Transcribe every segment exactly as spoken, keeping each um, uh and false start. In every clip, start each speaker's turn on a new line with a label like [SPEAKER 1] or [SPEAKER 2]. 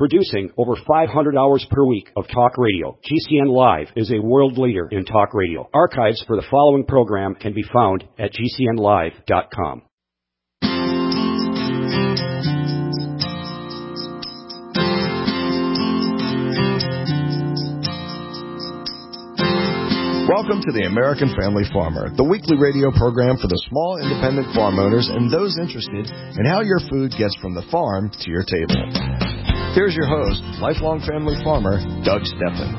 [SPEAKER 1] Producing over five hundred hours per week of talk radio, G C N Live is a world leader in talk radio. Archives for the following program can be found at G C N live dot com.
[SPEAKER 2] Welcome to the American Family Farmer, the weekly radio program for the small independent farm owners and those interested in how your food gets from the farm to your table. Here's your host, lifelong family farmer, Doug Steffen.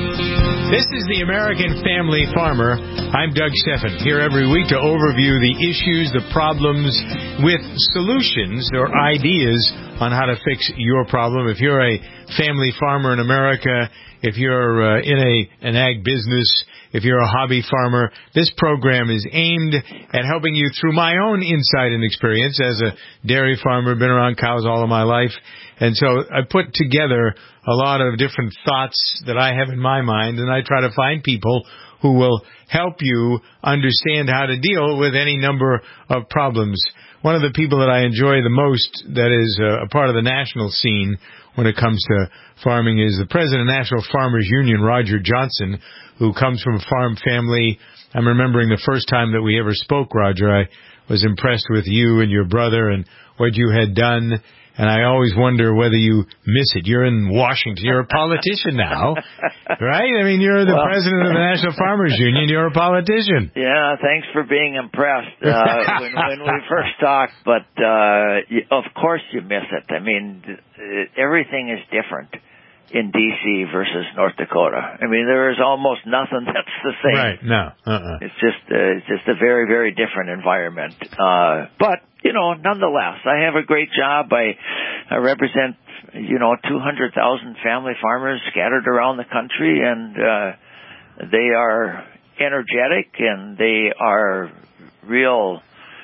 [SPEAKER 3] This is the American Family Farmer. I'm Doug Steffen, here every week to overview the issues, the problems, with solutions or ideas on how to fix your problem. If you're a family farmer in America, if you're uh, in a an ag business, if you're a hobby farmer, this program is aimed at helping you through my own insight and experience as a dairy farmer, been around cows all of my life. And so I put together a lot of different thoughts that I have in my mind, and I try to find people who will help you understand how to deal with any number of problems. One of the people that I enjoy the most that is a part of the national scene when it comes to farming is the president of the National Farmers Union, Roger Johnson, who comes from a farm family. I'm remembering the first time that we ever spoke, Roger. I was impressed with you and your brother and what you had done. And I always wonder whether you miss it. You're in Washington. You're a politician now, right? I mean, you're the well, president of the National Farmers Union. You're a politician.
[SPEAKER 4] Yeah, thanks for being impressed uh, when, when we first talked. But, uh, of course you miss it. I mean, everything is different in D C versus North Dakota. I mean, there is almost nothing that's the same.
[SPEAKER 3] Right, no. Uh-uh.
[SPEAKER 4] It's just uh, it's just a very, very different environment. Uh, but, you know, nonetheless, I have a great job. I, I represent, you know, two hundred thousand family farmers scattered around the country, and uh, they are energetic, and they are real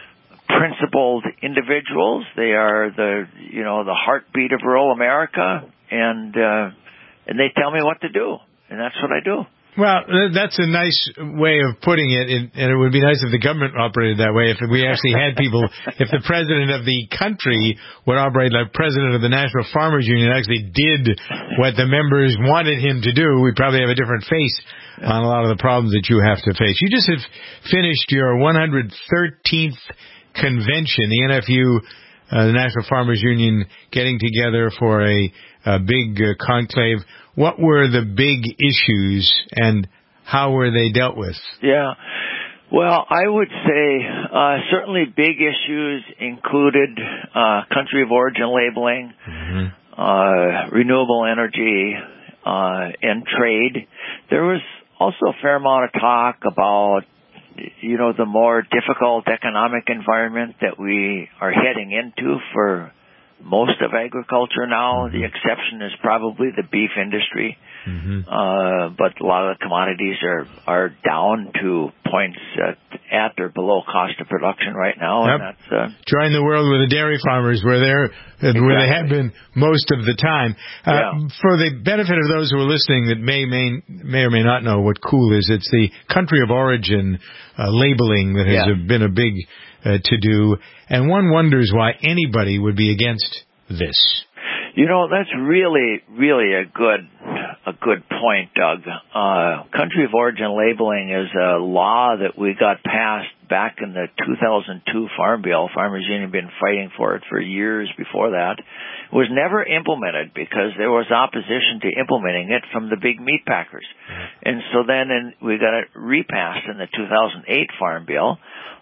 [SPEAKER 4] principled individuals. They are the, you know, the heartbeat of rural America. And uh, and they tell me what to do, and that's what I do.
[SPEAKER 3] Well, that's a nice way of putting it, and it would be nice if the government operated that way. If we actually had people, if the president of the country would operate like president of the National Farmers Union, actually did what the members wanted him to do, we'd probably have a different face on a lot of the problems that you have to face. You just have finished your one hundred thirteenth convention, the N F U, uh, the National Farmers Union, getting together for a a big uh, conclave. What were the big issues and how were they dealt with?
[SPEAKER 4] Yeah. Well, I would say uh, certainly big issues included uh, country of origin labeling, mm-hmm. uh, renewable energy, uh, and trade. There was also a fair amount of talk about, you know, the more difficult economic environment that we are heading into for most of agriculture now. Mm-hmm. The exception is probably the beef industry. Mm-hmm. Uh, but a lot of the commodities are, are down to points at, at or below cost of production right now.
[SPEAKER 3] Yep.
[SPEAKER 4] And that's, uh,
[SPEAKER 3] trying the world with the dairy farmers where they're, exactly. where they have been most of the time. Uh,
[SPEAKER 4] yeah.
[SPEAKER 3] For the benefit of those who are listening that may, may, may or may not know what COOL is, it's the country of origin, uh, labeling that has yeah. been a big, uh, to do. And one wonders why anybody would be against this.
[SPEAKER 4] You know, that's really, really a good, a good point, Doug. Uh, country of origin labeling is a law that we got passed back in the two thousand two Farm Bill. Farmers Union had been fighting for it for years before that. It was never implemented because there was opposition to implementing it from the big meat packers. And so then in, we got it repassed in the two thousand eight Farm Bill.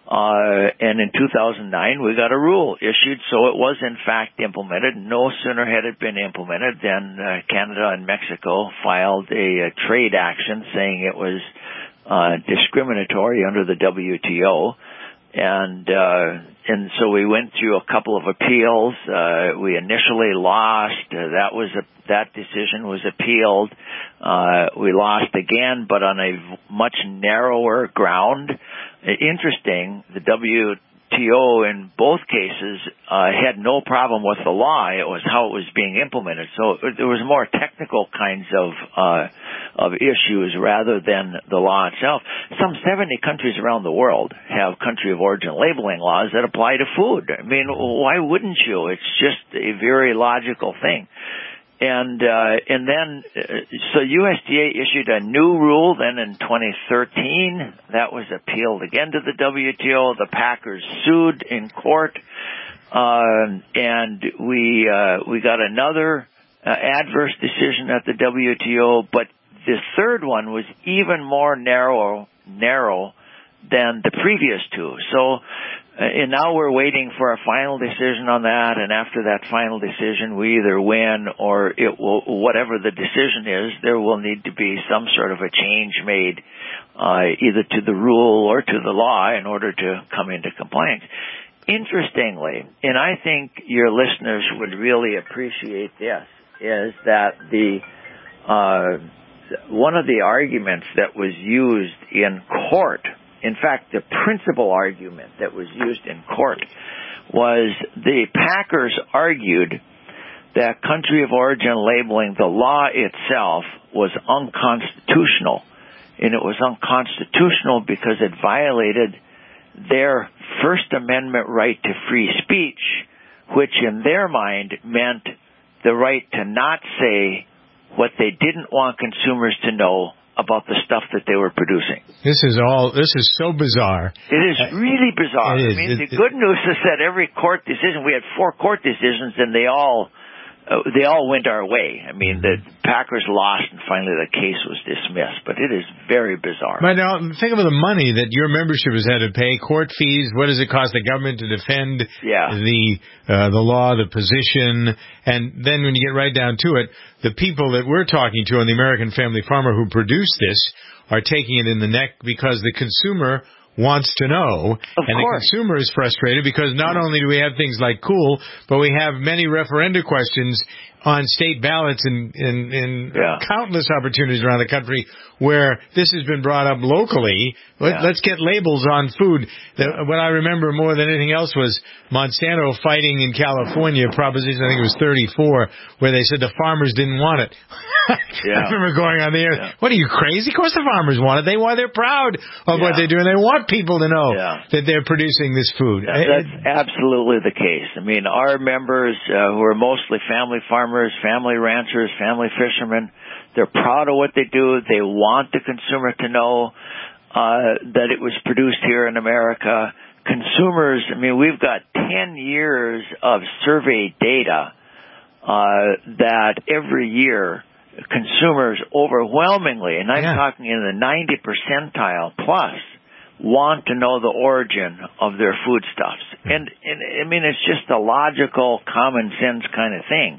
[SPEAKER 4] Uh, and in two thousand nine, we got a rule issued, so it was in fact implemented. No sooner had it been implemented than uh, Canada and Mexico filed a, a trade action saying it was uh, discriminatory under the W T O. And, uh, and so we went through a couple of appeals. Uh, we initially lost. Uh, that was a, that decision was appealed. Uh, we lost again, but on a much narrower ground. Interesting, the W T O in both cases uh, had no problem with the law. It was how it was being implemented. So there was more technical kinds of uh, of issues rather than the law itself. Some seventy countries around the world have country of origin labeling laws that apply to food. I mean, why wouldn't you? It's just a very logical thing. and uh, and then, uh, so U S D A issued a new rule then in twenty thirteen. That was appealed again to the W T O. The packers sued in court, uh, and we uh, we got another uh, adverse decision at the W T O. But the third one was even more narrow narrow than the previous two. So. Uh, and now we're waiting for a final decision on that, and after that final decision, we either win or it will, whatever the decision is, there will need to be some sort of a change made, uh, either to the rule or to the law in order to come into compliance. Interestingly, and I think your listeners would really appreciate this, is that the, uh, one of the arguments that was used in court, in fact, the principal argument that was used in court was the packers argued that country of origin labeling, the law itself, was unconstitutional. And it was unconstitutional because it violated their First Amendment right to free speech, which in their mind meant the right to not say what they didn't want consumers to know about the stuff that they were producing.
[SPEAKER 3] This is all, this is so bizarre.
[SPEAKER 4] It is really bizarre.
[SPEAKER 3] It is.
[SPEAKER 4] I mean,
[SPEAKER 3] it,
[SPEAKER 4] the
[SPEAKER 3] it,
[SPEAKER 4] good news is that every court decision, we had four court decisions, and they all, uh, they all went our way. I mean, the Packers lost, and finally the case was dismissed. But it is very bizarre.
[SPEAKER 3] But now, think of the money that your membership has had to pay, court fees. What does it cost the government to defend
[SPEAKER 4] yeah.
[SPEAKER 3] the uh, the law, the position? And then when you get right down to it, the people that we're talking to on the American Family Farmer who produce this are taking it in the neck because the consumer wants to know,
[SPEAKER 4] of
[SPEAKER 3] and
[SPEAKER 4] course.
[SPEAKER 3] the consumer is frustrated because not only do we have things like cool, but we have many referenda questions on state ballots in, in, in
[SPEAKER 4] yeah.
[SPEAKER 3] countless opportunities around the country where this has been brought up locally. Let,
[SPEAKER 4] yeah.
[SPEAKER 3] Let's get labels on food. The, what I remember more than anything else was Monsanto fighting in California, Proposition, I think it was thirty-four, where they said the farmers didn't want it.
[SPEAKER 4] yeah.
[SPEAKER 3] I remember going on the air,
[SPEAKER 4] yeah.
[SPEAKER 3] what are you, crazy? Of course the farmers want it. They want, they're proud of
[SPEAKER 4] yeah.
[SPEAKER 3] what they do, and they want people to know
[SPEAKER 4] yeah.
[SPEAKER 3] that they're producing this food.
[SPEAKER 4] Yeah, that's absolutely the case. I mean, our members, uh, who are mostly family farmers, family ranchers, family fishermen, they're proud of what they do. They want the consumer to know uh, that it was produced here in America. Consumers, I mean, we've got ten years of survey data uh, that every year consumers overwhelmingly, and I'm
[SPEAKER 3] yeah.
[SPEAKER 4] talking in the ninety percentile plus, want to know the origin of their foodstuffs. And, and I mean, it's just a logical, common sense kind of thing.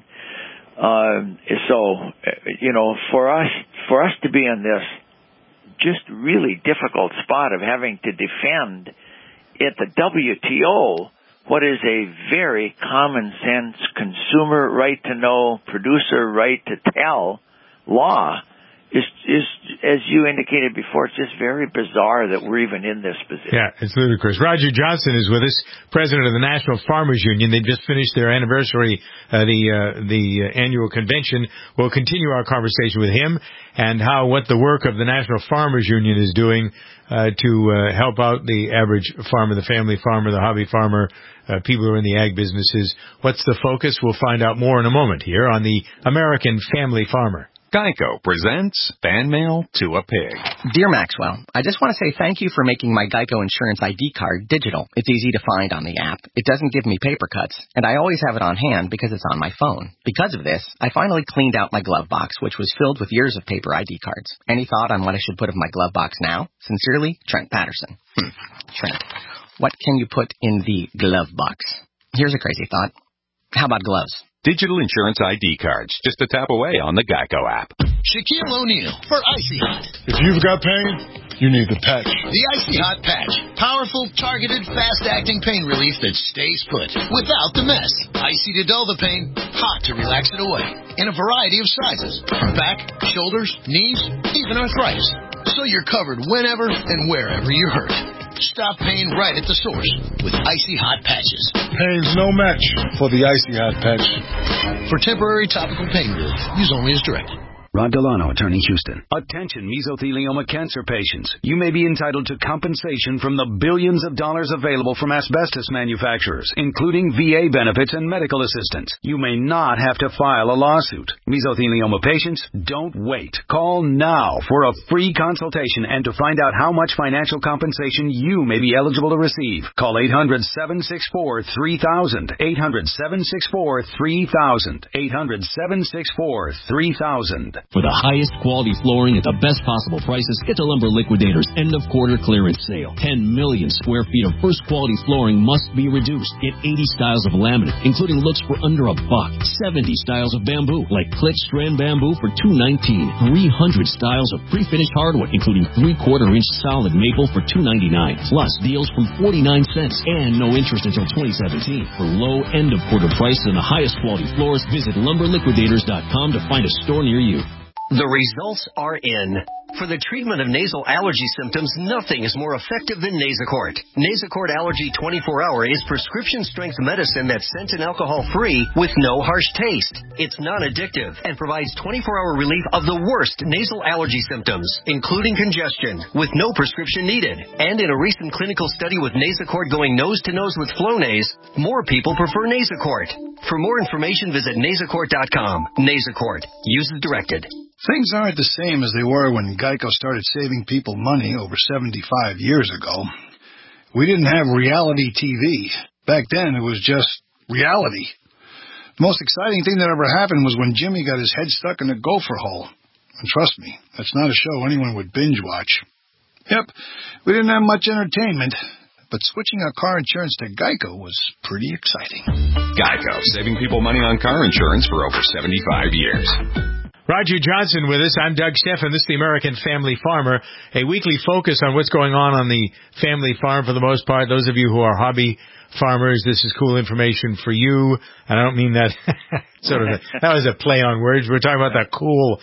[SPEAKER 4] Uh, so, you know, for us, for us to be in this just really difficult spot of having to defend at the W T O what is a very common sense consumer right to know, producer right to tell law is, is, as you indicated before, it's just very bizarre that we're even in this position.
[SPEAKER 3] Yeah, it's ludicrous. Roger Johnson is with us, president of the National Farmers Union. They just finished their anniversary, uh, the uh, the uh, annual convention. We'll continue our conversation with him and how what the work of the National Farmers Union is doing uh, to uh, help out the average farmer, the family farmer, the hobby farmer, uh, people who are in the ag businesses. What's the focus? We'll find out more in a moment here on the American Family Farmer.
[SPEAKER 5] Geico presents Fan Mail to a Pig.
[SPEAKER 6] Dear Maxwell, I just want to say thank you for making my Geico Insurance I D card digital. It's easy to find on the app. It doesn't give me paper cuts, and I always have it on hand because it's on my phone. Because of this, I finally cleaned out my glove box, which was filled with years of paper I D cards. Any thought on what I should put in my glove box now? Sincerely, Trent Patterson. Hmm. Trent, what can you put in the glove box? Here's a crazy thought. How about gloves?
[SPEAKER 5] Digital insurance I D cards, just a tap away on the Geico app.
[SPEAKER 7] Shaquille O'Neal for Icy Hot.
[SPEAKER 8] If you've got pain, you need the patch.
[SPEAKER 7] The Icy Hot Patch. Powerful, targeted, fast-acting pain relief that stays put without the mess. Icy to dull the pain, hot to relax it away. In a variety of sizes. From back, shoulders, knees, even arthritis. So you're covered whenever and wherever you're hurt. Stop pain right at the source with Icy Hot Patches.
[SPEAKER 8] Pain's no match for the Icy Hot Patch.
[SPEAKER 7] For temporary topical pain relief, use only as directed.
[SPEAKER 9] Rod Delano, Attorney, Houston.
[SPEAKER 10] Attention mesothelioma cancer patients. You may be entitled to compensation from the billions of dollars available from asbestos manufacturers, including V A benefits and medical assistance. You may not have to file a lawsuit. Mesothelioma patients, don't wait. Call now for a free consultation and to find out how much financial compensation you may be eligible to receive. Call eight hundred, seven six four, three thousand. eight hundred, seven six four, three thousand. eight hundred, seven six four, three thousand.
[SPEAKER 11] For the highest quality flooring at the best possible prices, get to Lumber Liquidators' end-of-quarter clearance sale. ten million square feet of first-quality flooring must be reduced. Get eighty styles of laminate, including looks for under a buck. seventy styles of bamboo, like Click Strand Bamboo for two ninety-nine. three hundred styles of pre-finished hardwood, including three-quarter inch solid maple for two ninety-nine. Plus deals from forty-nine cents and no interest until twenty seventeen. For low end-of-quarter prices and the highest quality floors, visit lumber liquidators dot com to find a store near you.
[SPEAKER 12] The results are in. For the treatment of nasal allergy symptoms, nothing is more effective than Nasacort. Nasacort Allergy twenty-four hour is prescription-strength medicine that's scent and alcohol-free with no harsh taste. It's non-addictive and provides twenty-four hour relief of the worst nasal allergy symptoms, including congestion, with no prescription needed. And in a recent clinical study with Nasacort going nose-to-nose with Flonase, more people prefer Nasacort. For more information, visit nasacort dot com. Nasacort. Use as directed.
[SPEAKER 8] Things aren't the same as they were when Geico started saving people money over seventy-five years ago. We didn't have reality T V. Back then, it was just reality. The most exciting thing that ever happened was when Jimmy got his head stuck in a gopher hole. And trust me, that's not a show anyone would binge watch. Yep, we didn't have much entertainment, but switching our car insurance to Geico was pretty exciting.
[SPEAKER 5] Geico, saving people money on car insurance for over seventy-five years.
[SPEAKER 3] Roger Johnson with us. I'm Doug Stephan. This is the American Family Farmer, a weekly focus on what's going on on the family farm for the most part. Those of you who are hobby farmers, this is cool information for you. And I don't mean that sort of, a, that was a play on words. We're talking about that cool,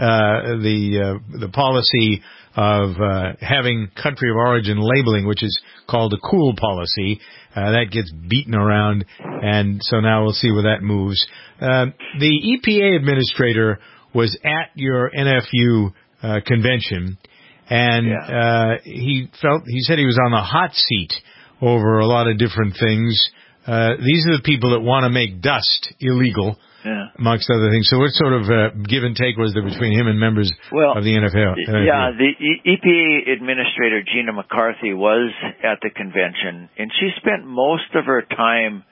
[SPEAKER 3] uh, the, uh, the policy of, uh, having country of origin labeling, which is called the cool policy. Uh, that gets beaten around. And so now we'll see where that moves. Uh, the E P A administrator was at your N F U uh, convention, and yeah. uh, he felt he said he was on the hot seat over a lot of different things. Uh, these are the people that want to make dust illegal, yeah. amongst other things. So what sort of uh, give and take was there between him and members
[SPEAKER 4] well,
[SPEAKER 3] of the N F L?
[SPEAKER 4] Yeah, the E P A administrator, Gina McCarthy, was at the convention, and she spent most of her time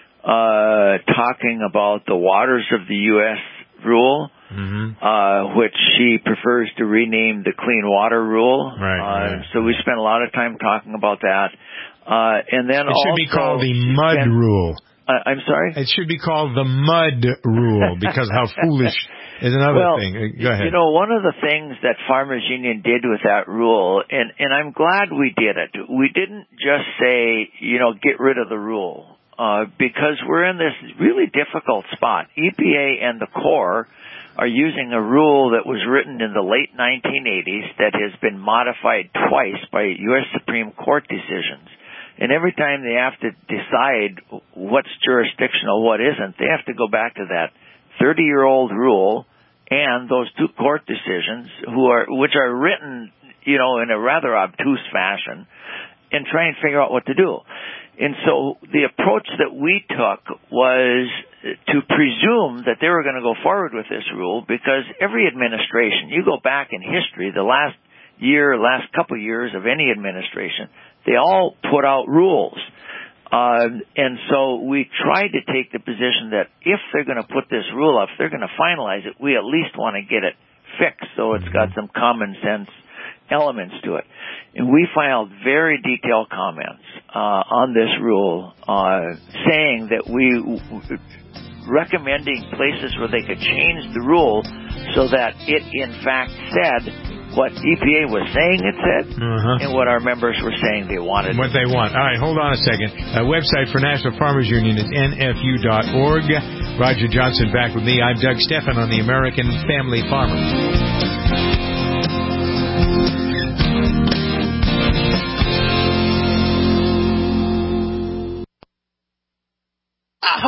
[SPEAKER 4] uh, talking about the waters of the U S rule. Mm-hmm. Uh, which she prefers to rename the Clean Water Rule.
[SPEAKER 3] Right,
[SPEAKER 4] uh,
[SPEAKER 3] right.
[SPEAKER 4] So we spent a lot of time talking about that. Uh, and then
[SPEAKER 3] it should
[SPEAKER 4] also,
[SPEAKER 3] be called the Mud
[SPEAKER 4] spent,
[SPEAKER 3] Rule.
[SPEAKER 4] Uh, I'm sorry?
[SPEAKER 3] It should be called the Mud Rule because how foolish is another
[SPEAKER 4] well,
[SPEAKER 3] thing. Go ahead.
[SPEAKER 4] You know, one of the things that Farmers Union did with that rule, and, and I'm glad we did it, we didn't just say, you know, get rid of the rule, uh, because we're in this really difficult spot. E P A and the Corps are using a rule that was written in the late nineteen eighties that has been modified twice by U S Supreme Court decisions. And every time they have to decide what's jurisdictional, what isn't, they have to go back to that thirty-year-old rule and those two court decisions, who are which are written, you know, in a rather obtuse fashion, and try and figure out what to do. And so the approach that we took was to presume that they were going to go forward with this rule, because every administration, you go back in history, the last year, last couple of years of any administration, they all put out rules. Uh, and so we tried to take the position that if they're going to put this rule up, if they're going to finalize it, we at least want to get it fixed so it's got some common sense elements to it. And we filed very detailed comments uh, on this rule, uh, saying that we recommending places where they could change the rule so that it in fact said what E P A was saying it said, uh-huh. and what our members were saying they wanted.
[SPEAKER 3] What they want. All right, hold on a second. A website for National Farmers Union is N F U dot org. Roger Johnson back with me. I'm Doug Stephan on the American Family Farmer.
[SPEAKER 13] Ouch!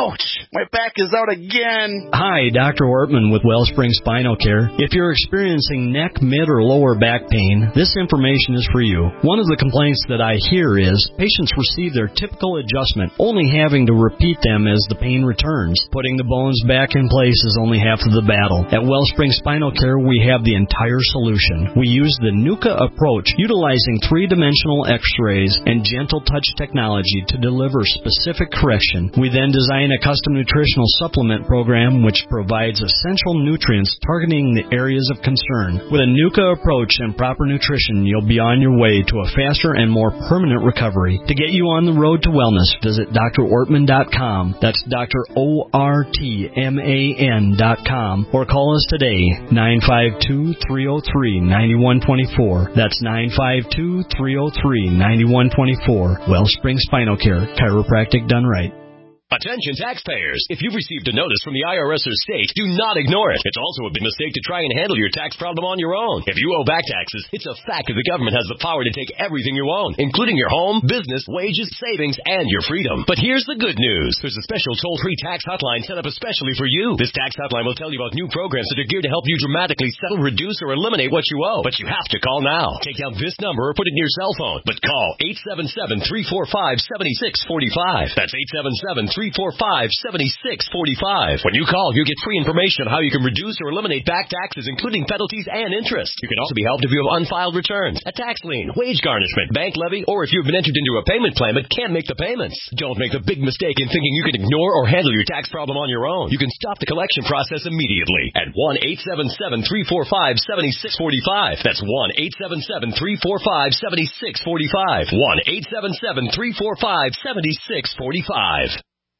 [SPEAKER 9] My back is out again.
[SPEAKER 13] Hi, Doctor Ortman with Wellspring Spinal Care. If you're experiencing neck, mid, or lower back pain, this information is for you. One of the complaints that I hear is patients receive their typical adjustment, only having to repeat them as the pain returns. Putting the bones back in place is only half of the battle. At Wellspring Spinal Care, we have the entire solution. We use the NUCA approach, utilizing three-dimensional x-rays and gentle touch technology to deliver specific correction. We then design a custom nutritional supplement program which provides essential nutrients targeting the areas of concern. With a NUCA approach and proper nutrition, you'll be on your way to a faster and more permanent recovery. To get you on the road to wellness, visit D R Ortman dot com. That's Doctor O R T M A N dot com. Or call us today, nine five two, three oh three, nine one two four. That's nine five two, three oh three, nine one two four. Wellspring Spinal Care, chiropractic done right.
[SPEAKER 14] Attention taxpayers. If you've received a notice from the I R S or state, do not ignore it. It's also a big mistake to try and handle your tax problem on your own. If you owe back taxes, it's a fact that the government has the power to take everything you own, including your home, business, wages, savings, and your freedom. But here's the good news. There's a special toll-free tax hotline set up especially for you. This tax hotline will tell you about new programs that are geared to help you dramatically settle, reduce, or eliminate what you owe. But you have to call now. Take down this number or put it in your cell phone. But call eight seven seven, three four five, seven six four five. That's eight seven seven, three four five, seven six four five. When you call, you get free information on how you can reduce or eliminate back taxes, including penalties and interest. You can also be helped if you have unfiled returns, a tax lien, wage garnishment, bank levy, or if you've been entered into a payment plan but can't make the payments. Don't make the big mistake in thinking you can ignore or handle your tax problem on your own. You can stop the collection process immediately at one eight seven seven, three four five, seven six four five. That's one eight seven seven, three four five, seven six four five. one eight seven seven, three four five, seven six four five.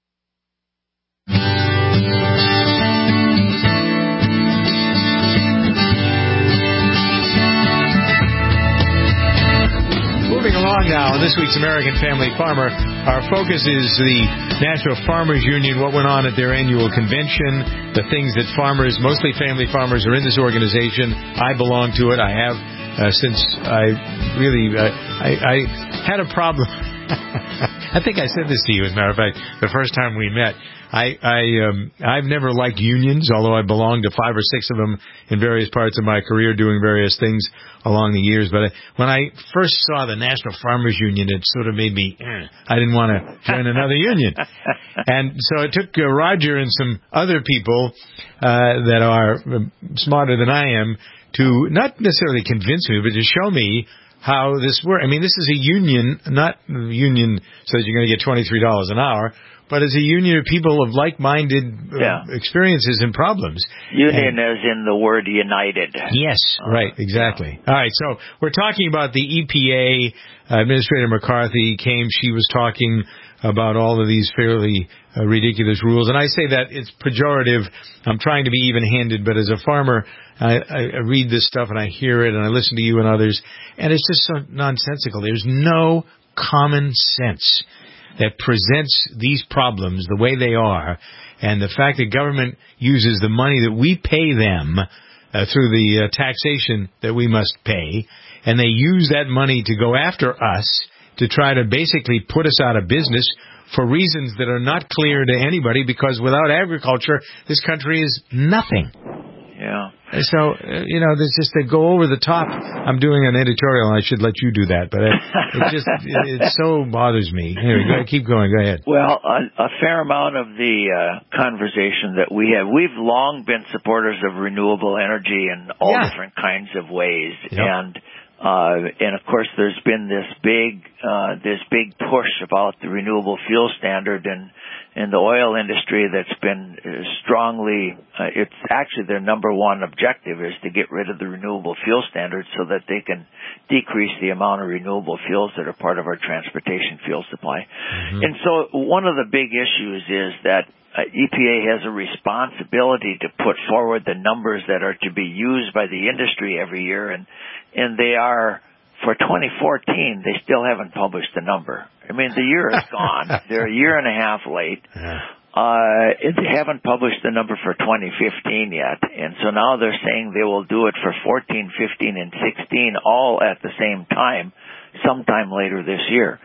[SPEAKER 3] Moving along now, in this week's American Family Farmer, our focus is the National Farmers Union, what went on at their annual convention, the things that farmers, mostly family farmers, are in this organization. I belong to it. I have uh, since I really, uh, I, I had a problem. I think I said this to you, as a matter of fact, the first time we met. I, I, um, I've never liked unions, although I belonged to five or six of them in various parts of my career doing various things along the years. But I, when I first saw the National Farmers Union, it sort of made me, eh, I didn't want to join another union. And so it took uh, Roger and some other people uh, that are smarter than I am to not necessarily convince me, but to show me how this works. I mean, this is a union, not a union so that you're going to get twenty-three dollars an hour, but as a union of people of like-minded uh, yeah. experiences and problems.
[SPEAKER 4] Union
[SPEAKER 3] and,
[SPEAKER 4] as in the word united.
[SPEAKER 3] Yes, uh, right, exactly. Yeah. All right, so we're talking about the E P A. Uh, Administrator McCarthy came. She was talking about all of these fairly uh, ridiculous rules. And I say that it's pejorative. I'm trying to be even-handed, but as a farmer, I, I read this stuff and I hear it and I listen to you and others, and it's just so nonsensical. There's no common sense that presents these problems the way they are, and the fact that government uses the money that we pay them uh, through the uh, taxation that we must pay, and they use that money to go after us to try to basically put us out of business for reasons that are not clear to anybody, because without agriculture, this country is nothing.
[SPEAKER 4] Yeah.
[SPEAKER 3] So, uh, you know, there's just, they go over the top. I'm doing an editorial, and I should let you do that, but it, it just, it, it so bothers me. Anyway, go, keep going. Go ahead.
[SPEAKER 4] Well, a, a fair amount of the uh, conversation that we have, we've long been supporters of renewable energy in all yeah. different kinds of ways.
[SPEAKER 3] Yep.
[SPEAKER 4] And, uh, and of course, there's been this big, uh, this big push about the renewable fuel standard and, in the oil industry that's been strongly, uh, it's actually their number one objective is to get rid of the renewable fuel standard so that they can decrease the amount of renewable fuels that are part of our transportation fuel supply. Mm-hmm. And so one of the big issues is that uh, E P A has a responsibility to put forward the numbers that are to be used by the industry every year, and, and they are, for twenty fourteen, they still haven't published the number. I mean, the year is gone. They're a year and a half late.
[SPEAKER 3] Yeah.
[SPEAKER 4] Uh, they haven't published the number for twenty fifteen yet. And so now they're saying they will do it for fourteen, fifteen, and sixteen all at the same time, sometime later this year.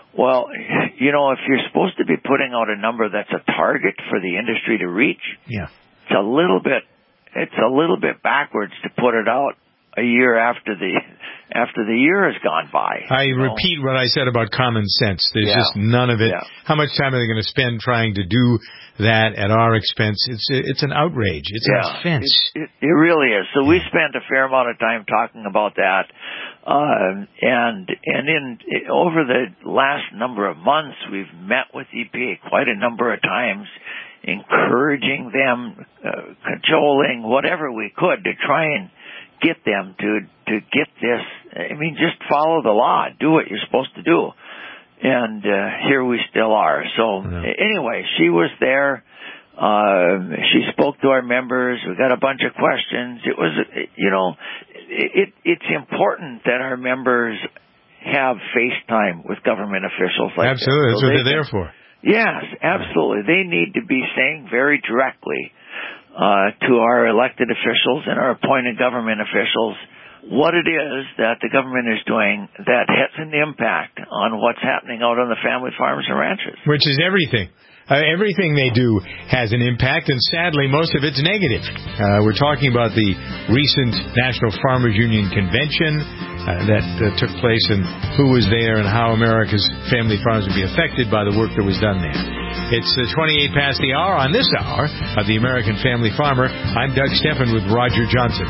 [SPEAKER 4] Well, you know, if you're supposed to be putting out a number that's a target for the industry to reach,
[SPEAKER 3] yeah,
[SPEAKER 4] it's a little bit, it's a little bit backwards to put it out a year after the after the year has gone by.
[SPEAKER 3] I
[SPEAKER 4] you know?
[SPEAKER 3] repeat what I said about common sense. There's
[SPEAKER 4] yeah.
[SPEAKER 3] just none of it.
[SPEAKER 4] Yeah.
[SPEAKER 3] How much time are they going to spend trying to do that at our expense? It's it's an outrage. It's
[SPEAKER 4] yeah.
[SPEAKER 3] an offense.
[SPEAKER 4] It, it, it really is. So we spent a fair amount of time talking about that, uh, and and in over the last number of months, we've met with E P A quite a number of times, encouraging them, uh, cajoling, whatever we could to try and get them to to get this. I mean, just follow the law, do what you're supposed to do, and uh, here we still are. So yeah. anyway, she was there. Uh, she spoke to our members. We got a bunch of questions. It was, you know, it it's important that our members have FaceTime with government officials like
[SPEAKER 3] absolutely.
[SPEAKER 4] this.
[SPEAKER 3] That's
[SPEAKER 4] so
[SPEAKER 3] what they're
[SPEAKER 4] can,
[SPEAKER 3] there for.
[SPEAKER 4] Yes, absolutely. They need to be saying very directly Uh, to our elected officials and our appointed government officials what it is that the government is doing that has an impact on what's happening out on the family farms and ranches.
[SPEAKER 3] Which is everything. Uh, everything they do has an impact, and sadly, most of it's negative. Uh, we're talking about the recent National Farmers Union Convention uh, that uh, took place, and who was there, and how America's family farms would be affected by the work that was done there. It's uh, twenty-eight past the hour on this hour of the American Family Farmer. I'm Doug Steffen with Roger Johnson.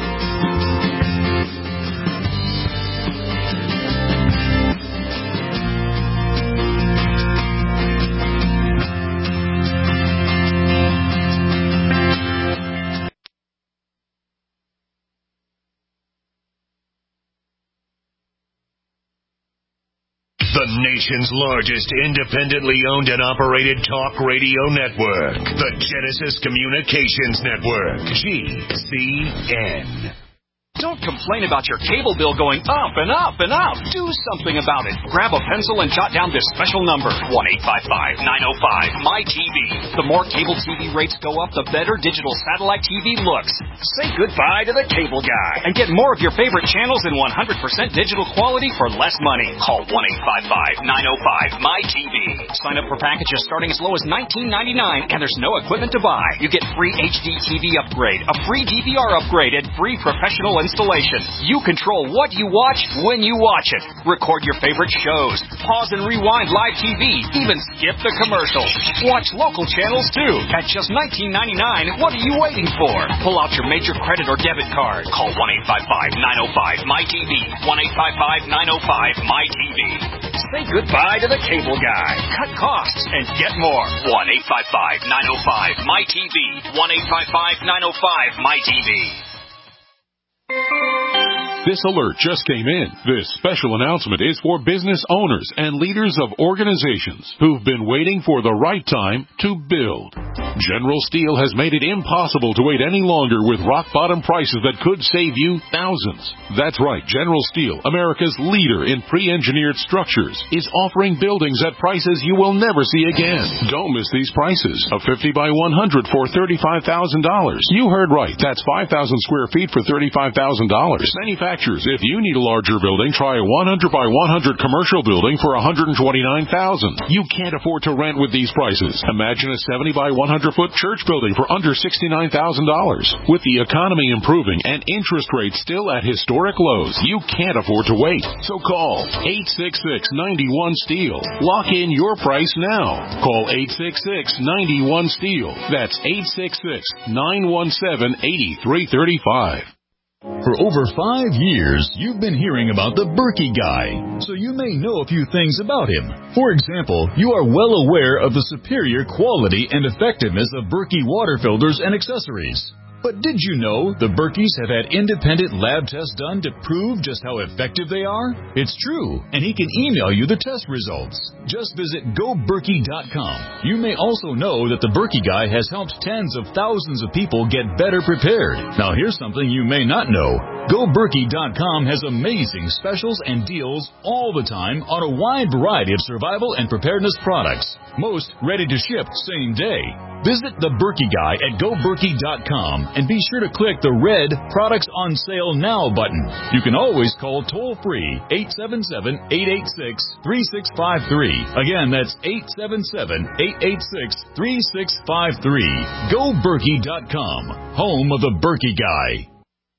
[SPEAKER 15] The nation's largest independently owned and operated talk radio network. The Genesis Communications Network. G C N.
[SPEAKER 16] Don't complain about your cable bill going up and up and up. Do something about it. Grab a pencil and jot down this special number, one eight five five, nine oh five, M Y T V. The more cable T V rates go up, the better digital satellite T V looks. Say goodbye to the cable guy and get more of your favorite channels in one hundred percent digital quality for less money. Call one eight five five, nine oh five, M Y T V. Sign up for packages starting as low as nineteen ninety-nine, and there's no equipment to buy. You get free H D T V upgrade, a free D V R upgrade, and free professional installation. You control what you watch when you watch it. Record your favorite shows. Pause and rewind live T V. Even skip the commercials. Watch local channels too. At just nineteen ninety-nine, what are you waiting for? Pull out your major credit or debit card. Call one eight five five, nine oh five, M Y T V. one eight five five, nine oh five, M Y T V. Say goodbye to the cable guy. Cut costs and get more. one eight five five, nine oh five, M Y T V. one eight five five, nine oh five, M Y T V.
[SPEAKER 17] This alert just came in. This special announcement is for business owners and leaders of organizations who've been waiting for the right time to build. General Steel has made it impossible to wait any longer with rock-bottom prices that could save you thousands. That's right, General Steel, America's leader in pre-engineered structures, is offering buildings at prices you will never see again. Don't miss these prices. A fifty by one hundred for thirty-five thousand dollars. You heard right. That's five thousand square feet for thirty-five thousand dollars. Manufacturers, if you need a larger building, try a one hundred by one hundred commercial building for one hundred twenty-nine thousand dollars. You can't afford to rent with these prices. Imagine a seventy by one hundred foot church building for under sixty-nine thousand dollars. With the economy improving and interest rates still at historic lows, you can't afford to wait. So call eight six six, nine one, STEEL. Lock in your price now. Call eight six six, nine one, STEEL. That's eight six six, nine one seven, eight three three five.
[SPEAKER 18] For over five years, you've been hearing about the Berkey Guy, so you may know a few things about him. For example, you are well aware of the superior quality and effectiveness of Berkey water filters and accessories. But did you know the Berkeys have had independent lab tests done to prove just how effective they are? It's true, and he can email you the test results. Just visit go berkey dot com. You may also know that the Berkey Guy has helped tens of thousands of people get better prepared. Now here's something you may not know. go berkey dot com has amazing specials and deals all the time on a wide variety of survival and preparedness products. Most ready to ship same day. Visit the Berkey Guy at go berkey dot com. and be sure to click the red Products on Sale Now button. You can always call toll-free eight seven seven, eight eight six, three six five three. Again, that's eight seven seven, eight eight six, three six five three. Go Berkey dot com, home of the Berkey Guy.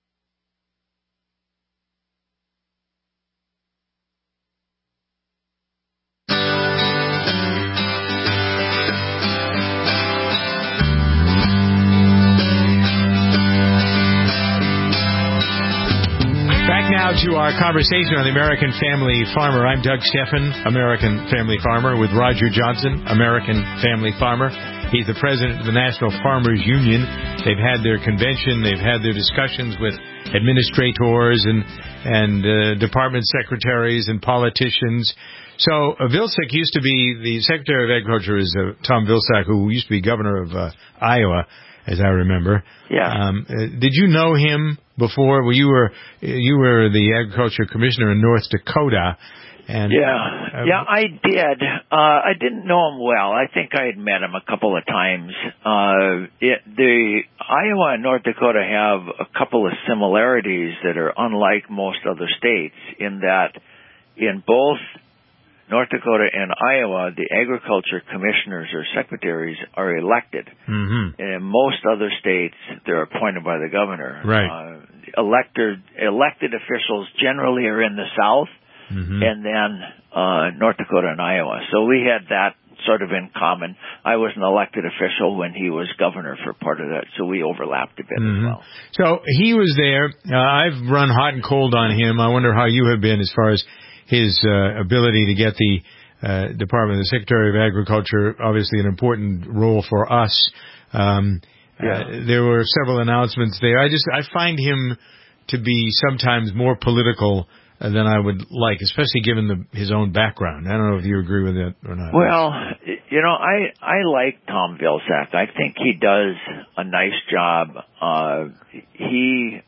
[SPEAKER 3] Now to our conversation on the American Family Farmer. I'm Doug Stephan, American Family Farmer, with Roger Johnson, American Family Farmer. He's the president of the National Farmers Union. They've had their convention. They've had their discussions with administrators and and uh, department secretaries and politicians. So uh, Vilsack used to be the Secretary of Agriculture is uh, Tom Vilsack, who used to be governor of uh, Iowa, as I remember.
[SPEAKER 4] Yeah.
[SPEAKER 3] Um, uh, did you know him before? Well, you were you were the Agriculture Commissioner in North Dakota, and
[SPEAKER 4] yeah,
[SPEAKER 3] uh,
[SPEAKER 4] yeah, I did. Uh, I didn't know him well. I think I had met him a couple of times. Uh, it, the Iowa and North Dakota have a couple of similarities that are unlike most other states, in that in both North Dakota and Iowa, the agriculture commissioners or secretaries are elected.
[SPEAKER 3] Mm-hmm.
[SPEAKER 4] In most other states, they're appointed by the governor.
[SPEAKER 3] Right.
[SPEAKER 4] Uh, elected, elected officials generally are in the South, mm-hmm. and then uh, North Dakota and Iowa. So we had that sort of in common. I was an elected official when he was governor for part of that, so we overlapped a bit
[SPEAKER 3] mm-hmm.
[SPEAKER 4] as well.
[SPEAKER 3] So he was there. Uh, I've run hot and cold on him. I wonder how you have been as far as his uh, ability to get the uh, Department, the Secretary of Agriculture, obviously an important role for us. Um,
[SPEAKER 4] yeah.
[SPEAKER 3] uh, there were several announcements there. I just I find him to be sometimes more political uh, than I would like, especially given the, his own background. I don't know if you agree with that or not.
[SPEAKER 4] Well, you know, I I like Tom Vilsack. I think he does a nice job. Uh, he.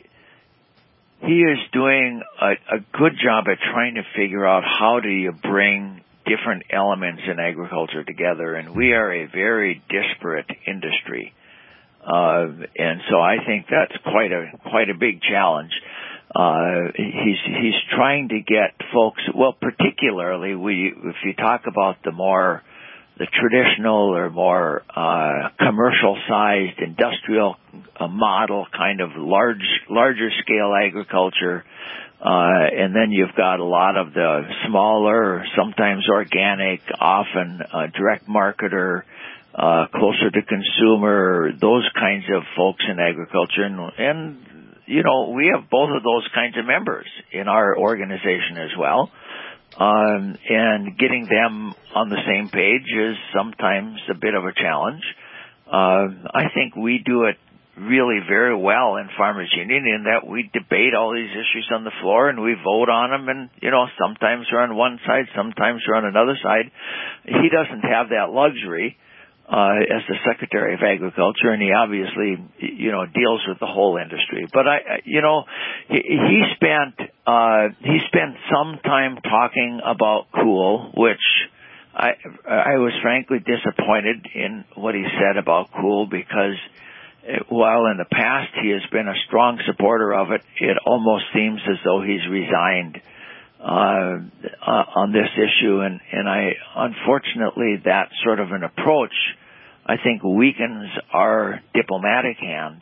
[SPEAKER 4] He is doing a, a good job at trying to figure out how do you bring different elements in agriculture together, and we are a very disparate industry, uh, and so I think that's quite a quite a big challenge. Uh, he's he's trying to get folks, well, particularly we if you talk about the more the traditional or more uh, commercial-sized industrial uh, model, kind of large, larger-scale agriculture, uh, and then you've got a lot of the smaller, sometimes organic, often uh, direct marketer, uh, closer to consumer, those kinds of folks in agriculture, and, and you know we have both of those kinds of members in our organization as well. Um, and getting them on the same page is sometimes a bit of a challenge. Uh, I think we do it really very well in Farmers Union in that we debate all these issues on the floor and we vote on them, and, you know, sometimes we're on one side, sometimes we're on another side. He doesn't have that luxury uh, as the Secretary of Agriculture, and he obviously, you know, deals with the whole industry. But I, you know, he, he spent uh, he spent some time talking about Cool, which I I was frankly disappointed in what he said about Cool, because while in the past he has been a strong supporter of it, it almost seems as though he's resigned uh, uh on this issue, and and I unfortunately that sort of an approach I think weakens our diplomatic hand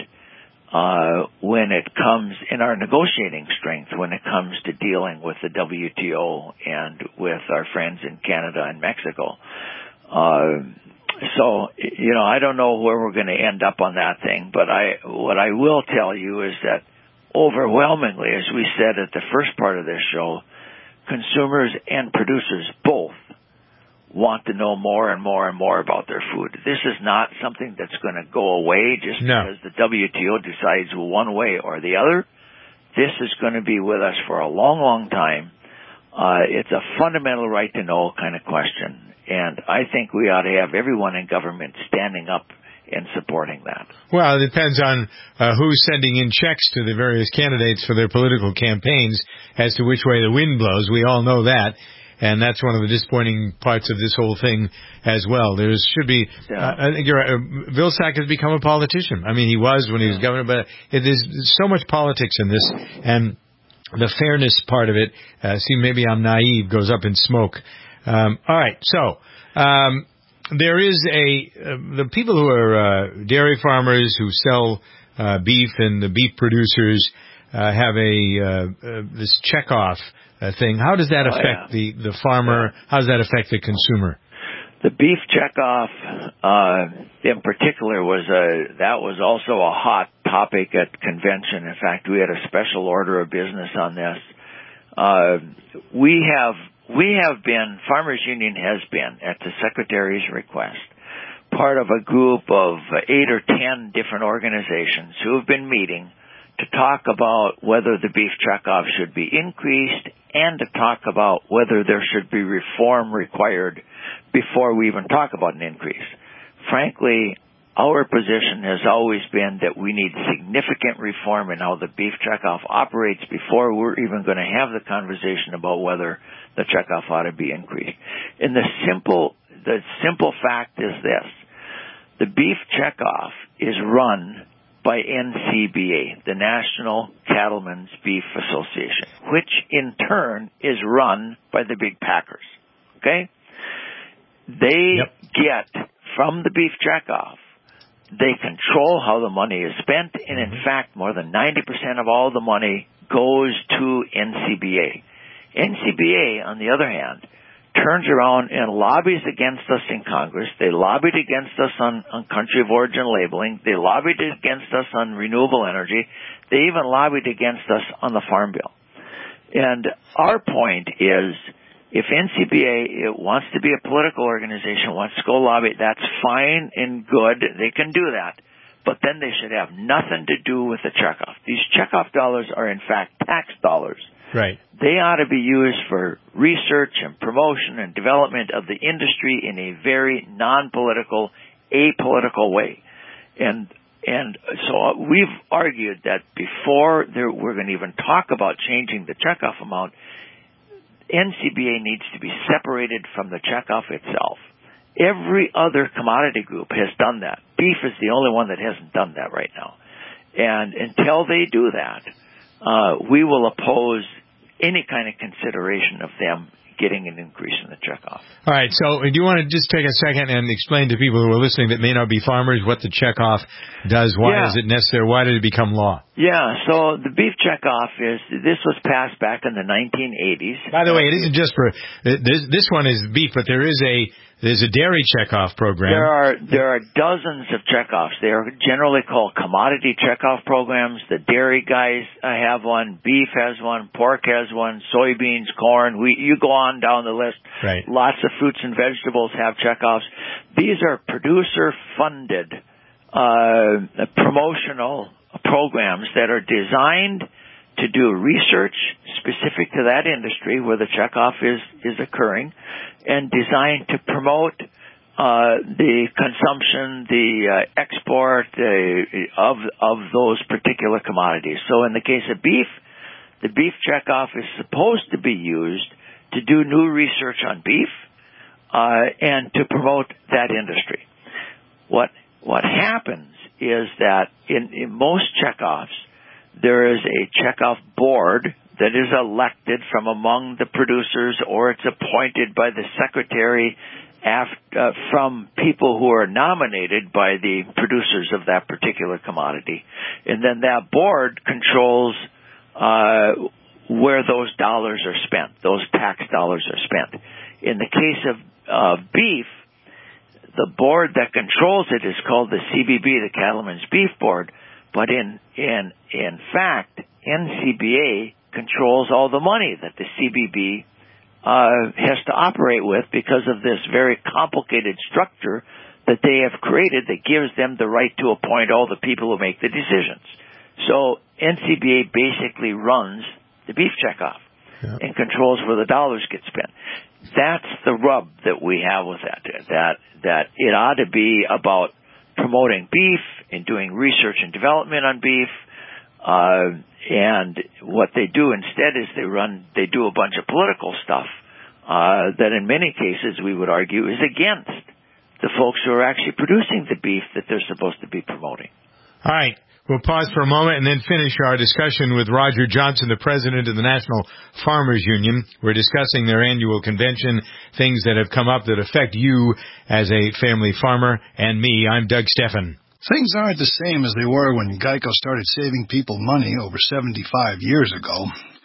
[SPEAKER 4] uh when it comes in our negotiating strength when it comes to dealing with the W T O and with our friends in Canada and Mexico. Uh so you know I don't know where we're going to end up on that thing, but I what I will tell you is that overwhelmingly, as we said at the first part of this show, consumers and producers both want to know more and more and more about their food. This is not something that's going to go away just
[SPEAKER 3] no.
[SPEAKER 4] because the W T O decides one way or the other. This is going to be with us for a long, long time. Uh, it's a fundamental right to know kind of question, and I think we ought to have everyone in government standing up and supporting that.
[SPEAKER 3] Well, it depends on uh, who's sending in checks to the various candidates for their political campaigns as to which way the wind blows. We all know that. And that's one of the disappointing parts of this whole thing as well. There should be, yeah. uh, I think you're right, uh, Vilsack has become a politician. I mean, he was when he was governor, but it is so much politics in this, and the fairness part of it, uh, see, maybe I'm naive, goes up in smoke. Um, all right, so um, there is a, uh, the people who are uh, dairy farmers who sell uh, beef and the beef producers uh, have a uh, uh, this checkoff Uh, thing. How does that
[SPEAKER 4] oh,
[SPEAKER 3] affect
[SPEAKER 4] yeah.
[SPEAKER 3] the, the farmer?
[SPEAKER 4] Yeah.
[SPEAKER 3] How does that affect the consumer?
[SPEAKER 4] The beef checkoff, uh, in particular, was a that was also a hot topic at convention. In fact, we had a special order of business on this. Uh, we have we have been Farmers Union has been at the Secretary's request part of a group of eight or ten different organizations who have been meeting to talk about whether the beef checkoff should be increased and to talk about whether there should be reform required before we even talk about an increase. Frankly, our position has always been that we need significant reform in how the beef checkoff operates before we're even going to have the conversation about whether the checkoff ought to be increased. And the simple, the simple fact is this. The beef checkoff is run by N C B A, the National Cattlemen's Beef Association, which in turn is run by the big packers. Okay? They yep. get from the beef checkoff, they control how the money is spent, and in fact, more than ninety percent of all the money goes to N C B A. N C B A, on the other hand, turns around and lobbies against us in Congress. They lobbied against us on, on country of origin labeling. They lobbied against us on renewable energy. They even lobbied against us on the Farm Bill. And our point is, if N C B A wants to be a political organization, wants to go lobby, that's fine and good. They can do that. But then they should have nothing to do with the checkoff. These checkoff dollars are, in fact, tax dollars.
[SPEAKER 3] Right.
[SPEAKER 4] They ought to be used for research and promotion and development of the industry in a very non-political, apolitical way. And and so we've argued that before there, we're going to even talk about changing the checkoff amount, N C B A needs to be separated from the checkoff itself. Every other commodity group has done that. Beef is the only one that hasn't done that right now. And until they do that, uh, we will oppose any kind of consideration of them getting an increase in the checkoff.
[SPEAKER 3] All right, so do you want to just take a second and explain to people who are listening that may not be farmers what the checkoff does? Why yeah. is it necessary? Why did it become law?
[SPEAKER 4] Yeah, so the beef checkoff is, this was passed back in the nineteen eighties.
[SPEAKER 3] By the way, it isn't just for, this This one is beef, but there is a There's a dairy checkoff program.
[SPEAKER 4] There are there are dozens of checkoffs. They are generally called commodity checkoff programs. The dairy guys have one, beef has one, pork has one, soybeans, corn. We you go on down the list.
[SPEAKER 3] Right.
[SPEAKER 4] Lots of fruits and vegetables have checkoffs. These are producer-funded uh, promotional programs that are designed to do research specific to that industry where the checkoff is, is occurring, and designed to promote uh, the consumption, the uh, export uh, of of those particular commodities. So in the case of beef, the beef checkoff is supposed to be used to do new research on beef uh, and to promote that industry. What what happens is that in, in most checkoffs, there is a checkoff board that is elected from among the producers, or it's appointed by the secretary after, uh, from people who are nominated by the producers of that particular commodity. And then that board controls uh, where those dollars are spent, those tax dollars are spent. In the case of uh, beef, the board that controls it is called the C B B, the Cattlemen's Beef Board. But in in in fact, N C B A controls all the money that the C B B uh, has to operate with because of this very complicated structure that they have created that gives them the right to appoint all the people who make the decisions. So N C B A basically runs the beef checkoff yep. and controls where the dollars get spent. That's the rub that we have with that. That that it ought to be about promoting beef and doing research and development on beef. Uh, and what they do instead is they run, they do a bunch of political stuff uh, that in many cases we would argue is against the folks who are actually producing the beef that they're supposed to be promoting.
[SPEAKER 3] All right. We'll pause for a moment and then finish our discussion with Roger Johnson, the president of the National Farmers Union. We're discussing their annual convention, things that have come up that affect you as a family farmer, and me. I'm Doug Steffen.
[SPEAKER 8] Things aren't the same as they were when Geico started saving people money over seventy-five years ago.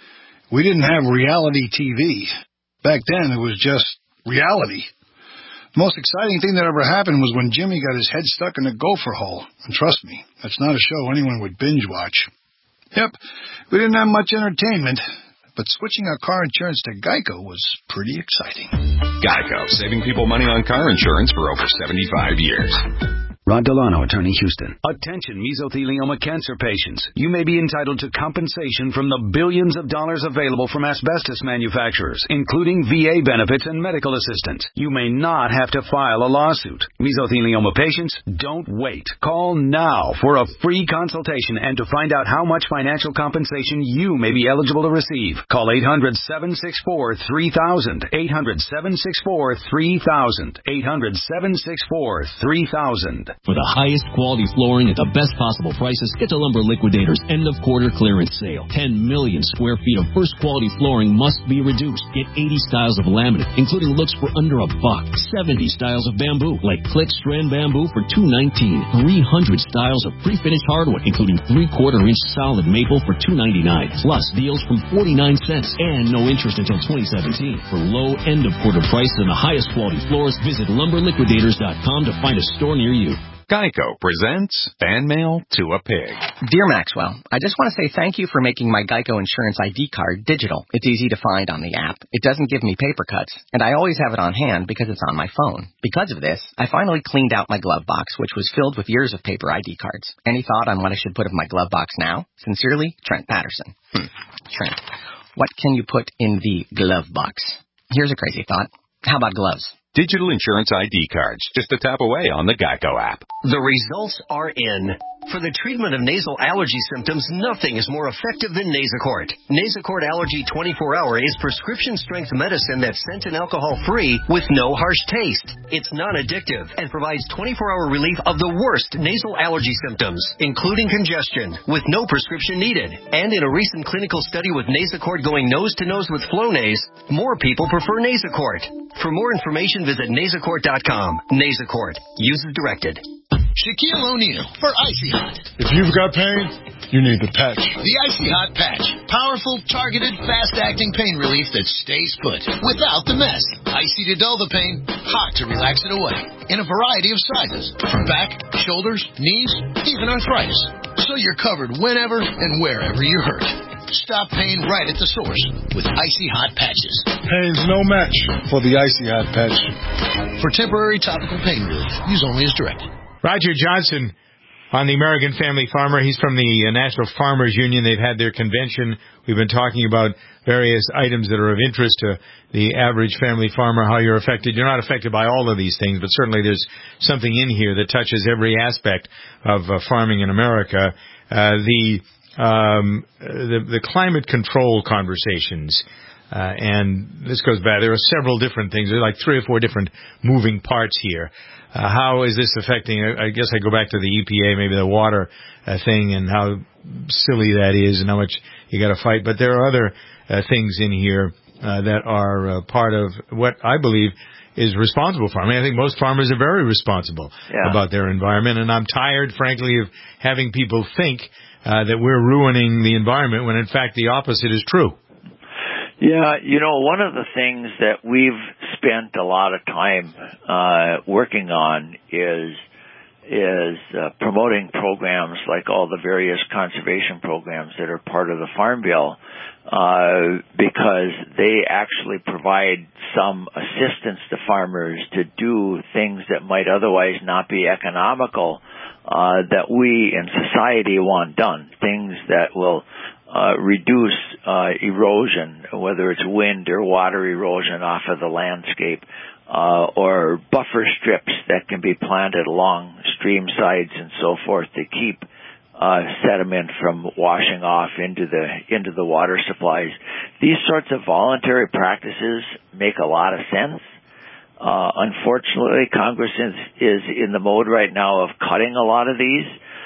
[SPEAKER 8] We didn't have reality T V. Back then, it was just reality. The most exciting thing that ever happened was when Jimmy got his head stuck in a gopher hole. And trust me, that's not a show anyone would binge watch. Yep, we didn't have much entertainment, but switching our car insurance to Geico was pretty exciting.
[SPEAKER 5] Geico, saving people money on car insurance for over seventy-five years.
[SPEAKER 10] Rod Delano, Attorney, Houston. Attention mesothelioma cancer patients. You may be entitled to compensation from the billions of dollars available from asbestos manufacturers, including V A benefits and medical assistance. You may not have to file a lawsuit. Mesothelioma patients, don't wait. Call now for a free consultation and to find out how much financial compensation you may be eligible to receive. Call eight hundred, seven six four, three thousand. eight hundred, seven six four, three thousand. eight hundred, seven six four, three thousand.
[SPEAKER 11] For the highest quality flooring at the best possible prices, get to Lumber Liquidators' end-of-quarter clearance sale. ten million square feet of first-quality flooring must be reduced. Get eighty styles of laminate, including looks for under a buck. seventy styles of bamboo, like Click Strand Bamboo for two nineteen. three hundred styles of pre-finished hardwood, including three-quarter inch solid maple for two ninety-nine. Plus deals from forty-nine cents and no interest until twenty seventeen. For low end-of-quarter prices and the highest quality floors, visit lumber liquidators dot com to find a store near you.
[SPEAKER 5] Geico presents Fan Mail to a Pig.
[SPEAKER 6] Dear Maxwell, I just want to say thank you for making my Geico Insurance I D card digital. It's easy to find on the app. It doesn't give me paper cuts, and I always have it on hand because it's on my phone. Because of this, I finally cleaned out my glove box, which was filled with years of paper I D cards. Any thought on what I should put in my glove box now? Sincerely, Trent Patterson. Hmm. Trent, what can you put in the glove box? Here's a crazy thought. How about gloves?
[SPEAKER 5] Digital insurance I D cards, just a tap away on the Geico app.
[SPEAKER 12] The results are in. For the treatment of nasal allergy symptoms, nothing is more effective than Nasacort. Nasacort Allergy twenty-four hour is prescription-strength medicine that's scent and alcohol-free with no harsh taste. It's non-addictive and provides twenty-four hour relief of the worst nasal allergy symptoms, including congestion, with no prescription needed. And in a recent clinical study with Nasacort going nose-to-nose with Flonase, more people prefer Nasacort. For more information, visit nasacort dot com. Nasacort. Use as directed.
[SPEAKER 7] Shaquille O'Neal for Icy Hot.
[SPEAKER 8] If you've got pain, you need the patch.
[SPEAKER 7] The Icy Hot Patch. Powerful, targeted, fast-acting pain relief that stays put without the mess. Icy to dull the pain, hot to relax it away. In a variety of sizes. From back, shoulders, knees, even arthritis. So you're covered whenever and wherever you're hurt. Stop pain right at the source with Icy Hot Patches.
[SPEAKER 8] Pain's no match for the Icy Hot Patch.
[SPEAKER 7] For temporary topical pain relief, use only as directed.
[SPEAKER 3] Roger Johnson on the American Family Farmer. He's from the National Farmers Union. They've had their convention. We've been talking about various items that are of interest to the average family farmer, how you're affected. You're not affected by all of these things, but certainly there's something in here that touches every aspect of uh, farming in America. Uh, the, um, the, the climate control conversations. Uh, and this goes back. There are several different things. There are like three or four different moving parts here. Uh, how is this affecting, I guess I go back to the E P A, maybe the water uh, thing and how silly that is and how much you got to fight. But there are other uh, things in here uh, that are uh, part of what I believe is responsible farming. I think most farmers are very responsible yeah. about their environment. And I'm tired, frankly, of having people think uh, that we're ruining the environment when, in fact, the opposite is true.
[SPEAKER 4] Yeah, you know, one of the things that we've spent a lot of time uh working on is is uh, promoting programs like all the various conservation programs that are part of the Farm Bill, uh because they actually provide some assistance to farmers to do things that might otherwise not be economical, uh that we in society want done, things that will Uh, reduce uh, erosion, whether it's wind or water erosion off of the landscape, uh, or buffer strips that can be planted along stream sides and so forth to keep uh, sediment from washing off into the into the water supplies. These sorts of voluntary practices make a lot of sense. Uh, unfortunately, Congress is, is in the mode right now of cutting a lot of these.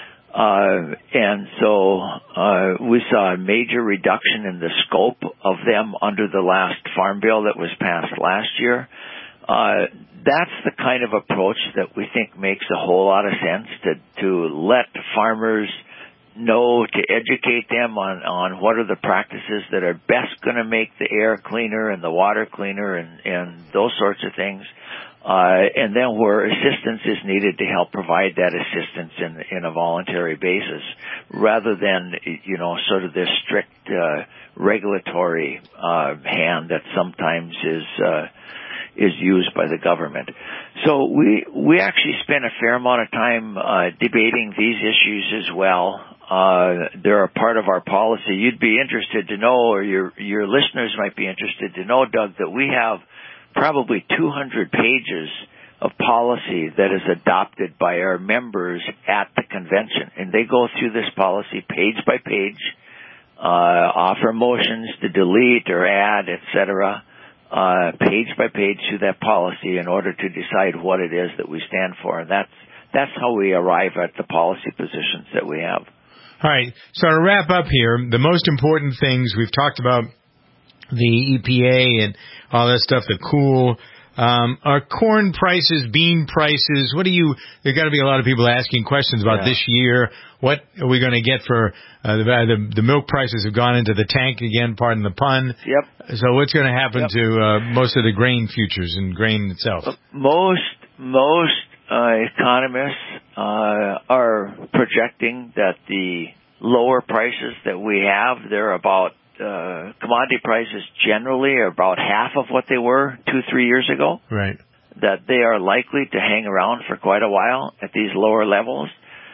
[SPEAKER 4] Uh, and so, uh, we saw a major reduction in the scope of them under the last farm bill that was passed last year. Uh, that's the kind of approach that we think makes a whole lot of sense, to, to let farmers know, to educate them on, on what are the practices that are best going to make the air cleaner and the water cleaner and, and those sorts of things. Uh, and then where assistance is needed to help provide that assistance in, in a voluntary basis, rather than, you know, sort of this strict, uh, regulatory, uh, hand that sometimes is, uh, is used by the government. So we, we actually spent a fair amount of time, uh, debating these issues as well. Uh, they're a part of our policy. You'd be interested to know, or your, your listeners might be interested to know, Doug, that we have probably two hundred pages of policy that is adopted by our members at the convention. And they go through this policy page by page, uh, offer motions to delete or add, et cetera, uh, page by page through that policy in order to decide what it is that we stand for. And that's, that's how we arrive at the policy positions that we have.
[SPEAKER 3] All right. So to wrap up here, the most important things we've talked about, the E P A and all that stuff, the cool, um, are corn prices, bean prices. What do you, there got to be a lot of people asking questions about yeah. this year. What are we going to get for, uh, the, the, the milk prices have gone into the tank again, pardon the pun.
[SPEAKER 4] Yep.
[SPEAKER 3] So what's going to happen
[SPEAKER 4] yep.
[SPEAKER 3] to, uh, most of the grain futures and grain itself?
[SPEAKER 4] Most, most, uh, economists, uh, are projecting that the lower prices that we have, they're about, Uh, commodity prices generally are about half of what they were two, three years ago.
[SPEAKER 3] Right.
[SPEAKER 4] That they are likely to hang around for quite a while at these lower levels.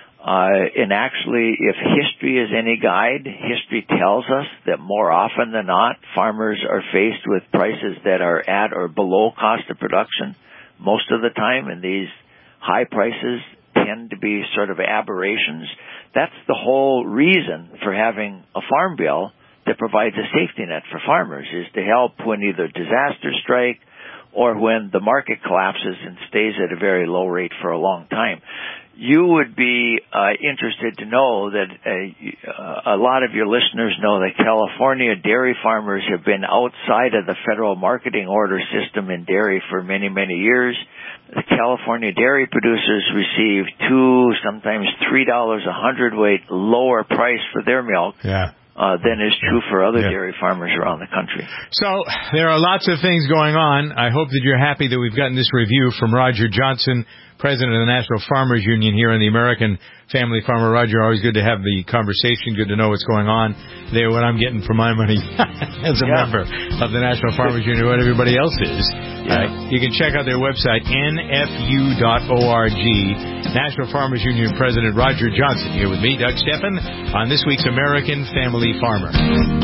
[SPEAKER 4] Uh, and actually, if history is any guide, history tells us that more often than not, farmers are faced with prices that are at or below cost of production most of the time, and these high prices tend to be sort of aberrations. That's the whole reason for having a farm bill that provides a safety net for farmers, is to help when either disasters strike or when the market collapses and stays at a very low rate for a long time. You would be uh, interested to know that uh, a lot of your listeners know that California dairy farmers have been outside of the federal marketing order system in dairy for many, many years. The California dairy producers receive two, sometimes three dollars a hundredweight lower price for their milk.
[SPEAKER 3] Yeah.
[SPEAKER 4] Uh, than is true for other
[SPEAKER 3] yeah.
[SPEAKER 4] dairy farmers around the country.
[SPEAKER 3] So there are lots of things going on. I hope that you're happy that we've gotten this review from Roger Johnson, President of the National Farmers Union here in the American Family Farmer. Roger, always good to have the conversation, good to know what's going on there, what I'm getting for my money as a
[SPEAKER 4] yeah.
[SPEAKER 3] member of the National Farmers Union, what everybody else is.
[SPEAKER 4] Yeah.
[SPEAKER 3] Uh, you can check out their website, N F U dot org. National Farmers Union President Roger Johnson here with me, Doug Steffen, on this week's American Family Farmer.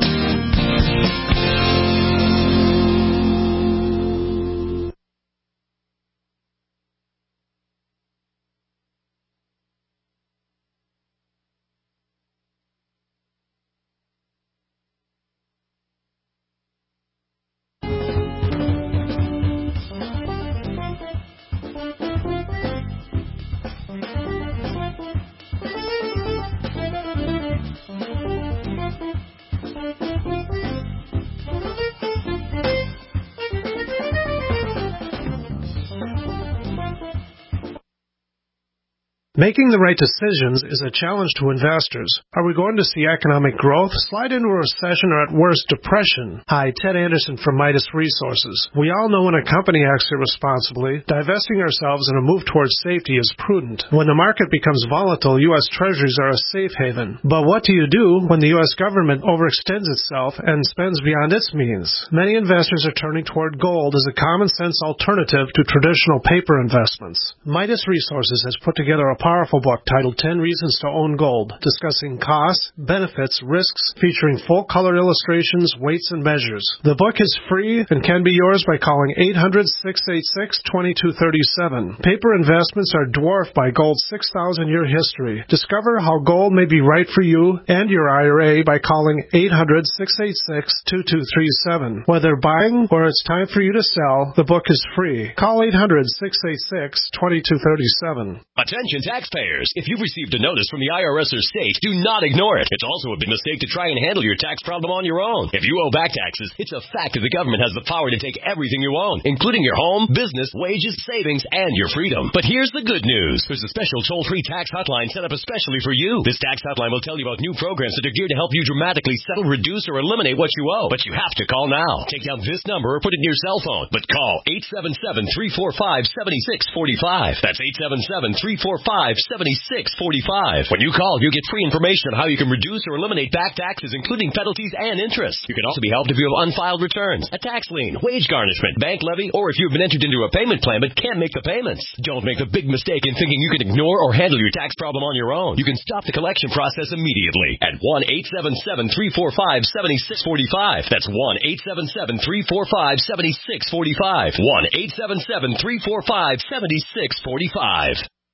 [SPEAKER 19] Making the right decisions is a challenge to investors. Are we going to see economic growth, slide into a recession, or at worst, depression? Hi, Ted Anderson from Midas Resources. We all know when a company acts irresponsibly, divesting ourselves in a move towards safety is prudent. When the market becomes volatile, U S Treasuries are a safe haven. But what do you do when the U S government overextends itself and spends beyond its means? Many investors are turning toward gold as a common-sense alternative to traditional paper investments. Midas Resources has put together a powerful book titled ten Reasons to Own Gold, discussing costs, benefits, risks, featuring full-color illustrations, weights, and measures. The book is free and can be yours by calling eight hundred, six eight six, two two three seven. Paper investments are dwarfed by gold's six thousand year history. Discover how gold may be right for you and your I R A by calling eight hundred, six eight six, two two three seven. Whether buying or it's time for you to sell, the book is free. Call eight hundred, six eight six, two two three seven.
[SPEAKER 14] Attention taxpayers. If you've received a notice from the I R S or state, do not ignore it. It's also a big mistake to try and handle your tax problem on your own. If you owe back taxes, it's a fact that the government has the power to take everything you own, including your home, business, wages, savings, and your freedom. But here's the good news. There's a special toll-free tax hotline set up especially for you. This tax hotline will tell you about new programs that are geared to help you dramatically settle, reduce, or eliminate what you owe. But you have to call now. Take down this number or put it in your cell phone. But call eight seven seven, three four five, seven six four five. That's eight seven seven, three four five, seven six four five. When you call, you get free information on how you can reduce or eliminate back taxes, including penalties and interest. You can also be helped if you have unfiled returns, a tax lien, wage garnishment, bank levy, or if you've been entered into a payment plan but can't make the payments. Don't make the big mistake in thinking you can ignore or handle your tax problem on your own. You can stop the collection process immediately at one eight seven seven, three four five, seven six four five. That's one eight seven seven, three four five, seven six four five. one eight seven seven, three four five, seven six four five.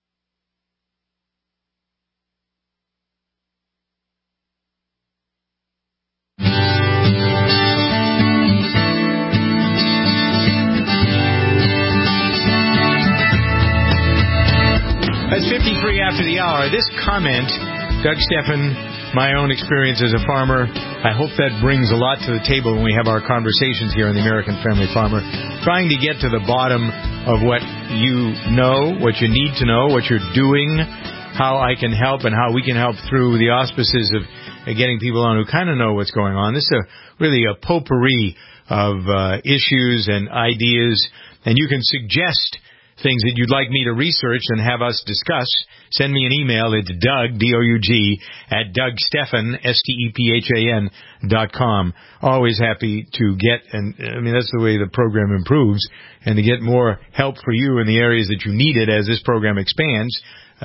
[SPEAKER 3] That's fifty-three after the hour. This comment, Doug Stephan, my own experience as a farmer, I hope that brings a lot to the table when we have our conversations here on the American Family Farmer, trying to get to the bottom of what you know, what you need to know, what you're doing, how I can help, and how we can help through the auspices of getting people on who kind of know what's going on. This is a, really a potpourri of uh, issues and ideas, and you can suggest things that you'd like me to research and have us discuss. Send me an email. It's Doug, D O U G, at Doug Stephan, S T E P H A N, dot com. Always happy to get, and I mean, that's the way the program improves, and to get more help for you in the areas that you need it as this program expands.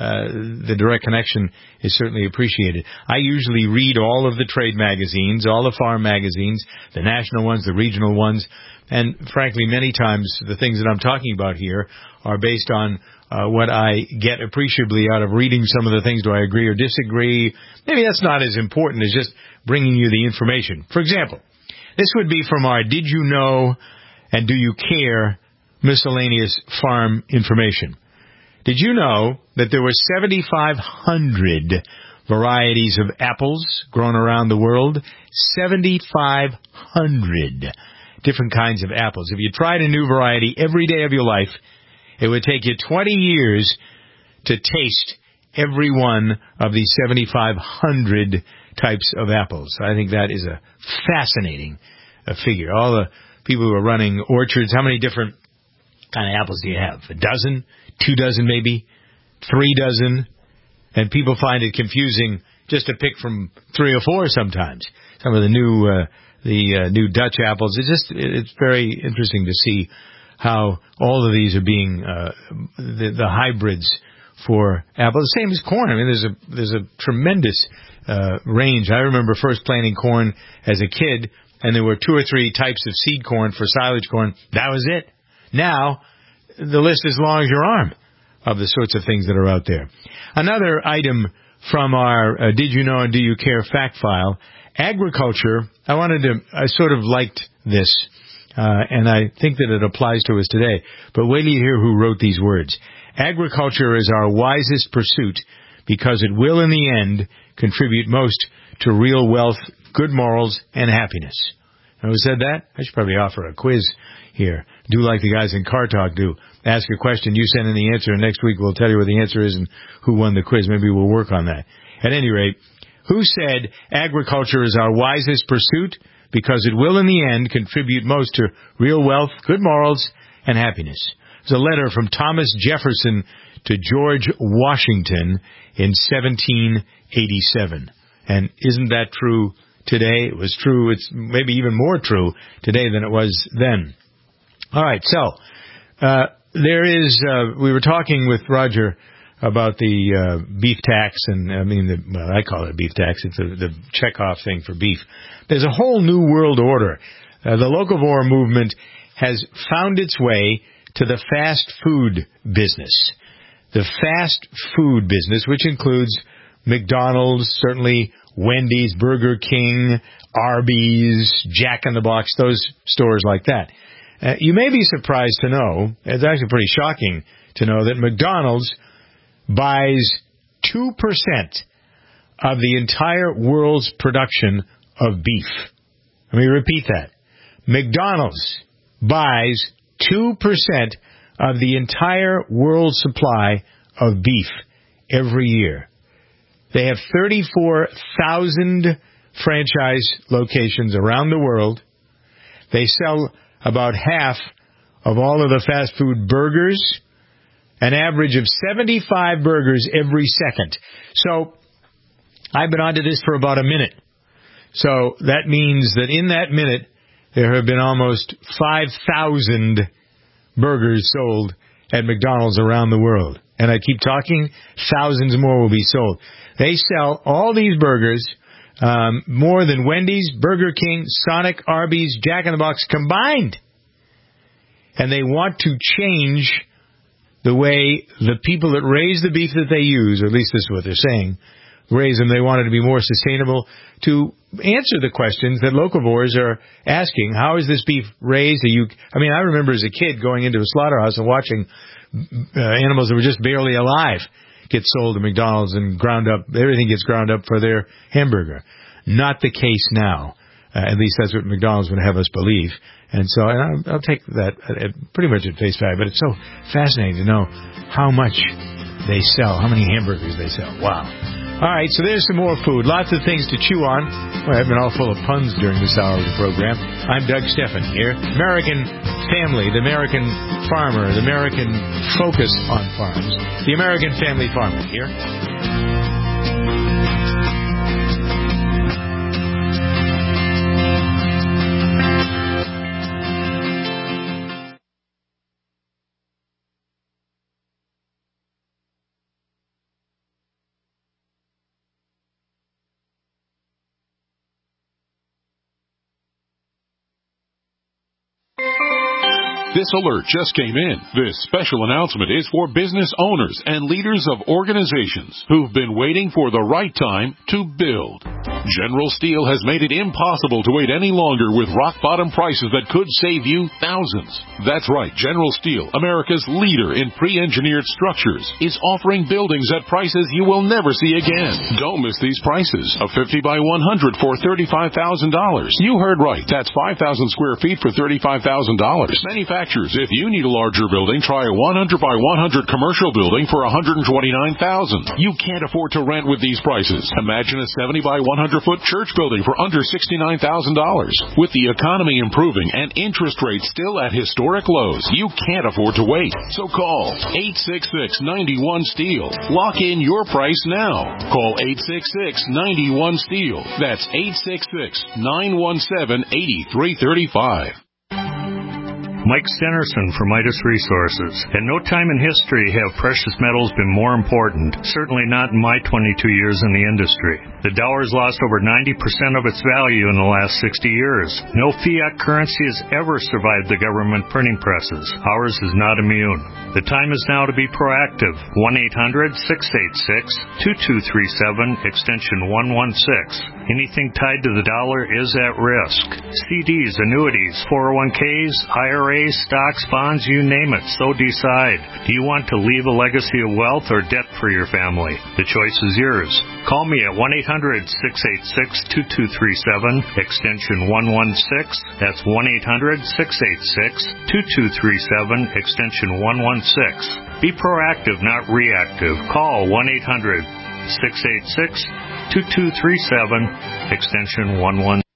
[SPEAKER 3] Uh, the direct connection is certainly appreciated. I usually read all of the trade magazines, all the farm magazines, the national ones, the regional ones, and frankly, many times the things that I'm talking about here are based on uh, what I get appreciably out of reading some of the things. Do I agree or disagree? Maybe that's not as important as just bringing you the information. For example, this would be from our Did You Know and Do You Care miscellaneous farm information. Did you know that there were seventy-five hundred varieties of apples grown around the world? seventy-five hundred different kinds of apples. If you tried a new variety every day of your life, it would take you twenty years to taste every one of these seventy-five hundred types of apples. I think that is a fascinating uh, figure. All the people who are running orchards, how many different kind of apples do you have? A dozen? Two dozen maybe? Three dozen? And people find it confusing just to pick from three or four sometimes. Some of the new uh, the uh, new Dutch apples. It's just it's very interesting to see how all of these are being uh, the, the hybrids for apples. The same as corn. I mean, there's a there's a tremendous uh, range. I remember first planting corn as a kid, and there were two or three types of seed corn for silage corn. That was it. Now the list is as long as your arm of the sorts of things that are out there. Another item from our uh, Did You Know and Do You Care fact file, agriculture. I wanted to, I sort of liked this, uh, and I think that it applies to us today. But wait till you hear who wrote these words. Agriculture is our wisest pursuit because it will in the end contribute most to real wealth, good morals, and happiness. Now, who said that? I should probably offer a quiz here. Do like the guys in Car Talk do. Ask a question, you send in the answer, and next week we'll tell you what the answer is and who won the quiz. Maybe we'll work on that. At any rate, who said agriculture is our wisest pursuit because it will in the end contribute most to real wealth, good morals, and happiness? It's a letter from Thomas Jefferson to George Washington in seventeen eighty-seven. And isn't that true today? It was true. It's maybe even more true today than it was then. All right, so uh, there is, uh, we were talking with Roger about the uh, beef tax, and I mean, the, well, I call it a beef tax. It's a, the checkoff thing for beef. There's a whole new world order. Uh, the locavore movement has found its way to the fast food business. The fast food business, which includes McDonald's, certainly Wendy's, Burger King, Arby's, Jack in the Box, those stores like that. Uh, you may be surprised to know, it's actually pretty shocking to know, that McDonald's buys two percent of the entire world's production of beef. Let me repeat that. McDonald's buys two percent of the entire world supply of beef every year. They have thirty-four thousand franchise locations around the world. They sell about half of all of the fast food burgers, an average of seventy-five burgers every second. So I've been onto this for about a minute. So that means that in that minute, there have been almost five thousand burgers sold at McDonald's around the world. And I keep talking, thousands more will be sold. They sell all these burgers, um, more than Wendy's, Burger King, Sonic, Arby's, Jack in the Box combined. And they want to change the way the people that raise the beef that they use, or at least this is what they're saying, raise them. They want it to be more sustainable, to answer the questions that locavores are asking. How is this beef raised? Are you, I mean, I remember as a kid going into a slaughterhouse and watching uh, animals that were just barely alive get sold to McDonald's and ground up. Everything gets ground up for their hamburger. Not the case now. Uh, at least that's what McDonald's would have us believe. And so and I'll, I'll take that at, pretty much at face value. But it's so fascinating to know how much they sell, how many hamburgers they sell. Wow. All right, so there's some more food. Lots of things to chew on. Well, I've been all full of puns during this hour of the program. I'm Doug Steffen here. American family, the American farmer, the American focus on farms. The American Family Farmer here.
[SPEAKER 17] This alert just came in. This special announcement is for business owners and leaders of organizations who've been waiting for the right time to build. General Steel has made it impossible to wait any longer with rock-bottom prices that could save you thousands. That's right, General Steel, America's leader in pre-engineered structures, is offering buildings at prices you will never see again. Don't miss these prices. A fifty by one hundred for thirty-five thousand dollars. You heard right. That's five thousand square feet for thirty-five thousand dollars. Manufacturers, if you need a larger building, try a one hundred by one hundred commercial building for one hundred twenty-nine thousand dollars. You can't afford to rent with these prices. Imagine a seventy by one hundred foot church building for under sixty-nine thousand dollars. With the economy improving and interest rates still at historic lows, you can't afford to wait. So call eight six six, nine one, STEEL. Lock in your price now. Call eight six six, nine one, STEEL. That's eight six six, nine one seven, eight three three five.
[SPEAKER 20] Mike Stenerson from Midas Resources. At no time in history have precious metals been more important, certainly not in my twenty-two years in the industry. The dollar has lost over ninety percent of its value in the last sixty years. No fiat currency has ever survived the government printing presses. Ours is not immune. The time is now to be proactive. one eight hundred, six eight six, two two three seven, extension one one six. Anything tied to the dollar is at risk. C Ds, annuities, four oh one Ks, I R As, stocks, bonds, you name it. So decide. Do you want to leave a legacy of wealth or debt for your family? The choice is yours. Call me at one eight hundred, six eight six, two two three seven, extension one one six. That's one eight hundred, six eight six, two two three seven, extension one one six. Be proactive, not reactive. Call one eight hundred, six eight six, two two three seven, extension one one six.